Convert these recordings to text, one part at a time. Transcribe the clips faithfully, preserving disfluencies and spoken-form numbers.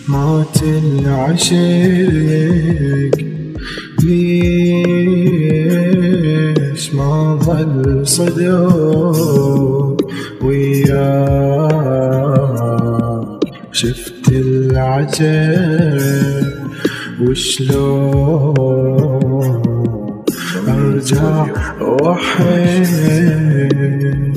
مات العشق ليش ما ظل صدق وياك؟ شفت العجب وشلون ارجع واحب؟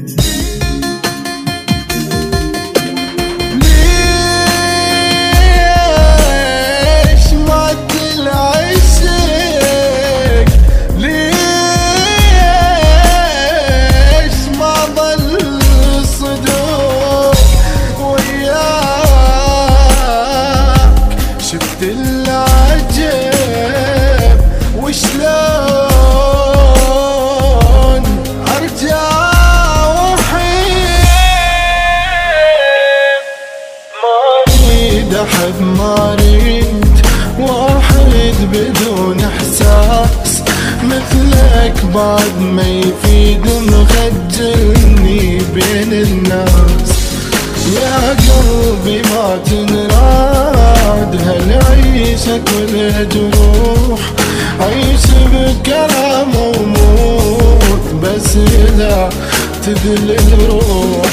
أحب ما ريت واحد بدون إحساس مثلك بعد ما يفيد مخجلني بين الناس. يا قلبي ما تنراد هالعيشة كلها جروح، عيش بكرم وموت بس إذا تذل الروح.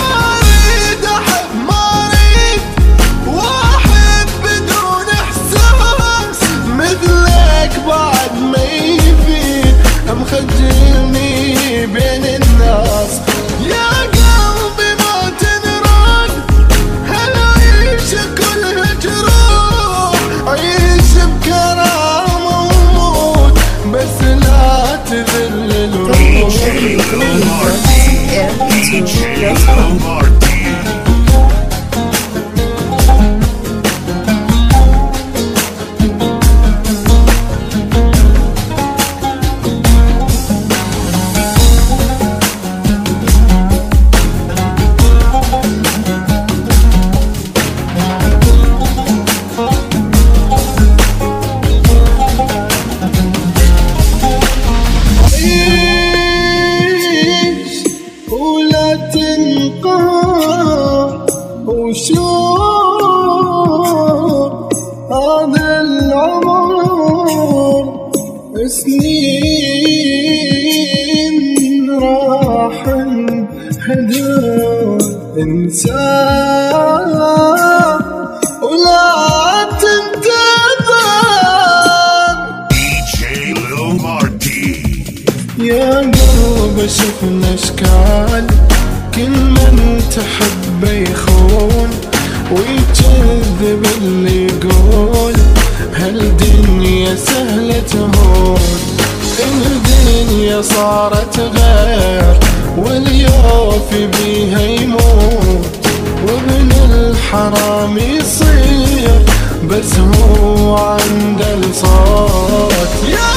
بعد ما يفيد مخجلني بين الناس. يا قلبي ما تنرد هالعيشة كلها جروح، عيش بكرم وموت بس لا تذل الروح. وشوف هذا العمر سنين راح انهدر، انسان ولا تنتظر. يا قلب شفنا اشكال كل من تحبه يخون ويكذب اللي يقول هالدنيا سهلة تهون. الدنيا صارت غير واليوفي بيها يموت، وابن الحرام يصير بس هو عنده الصوت.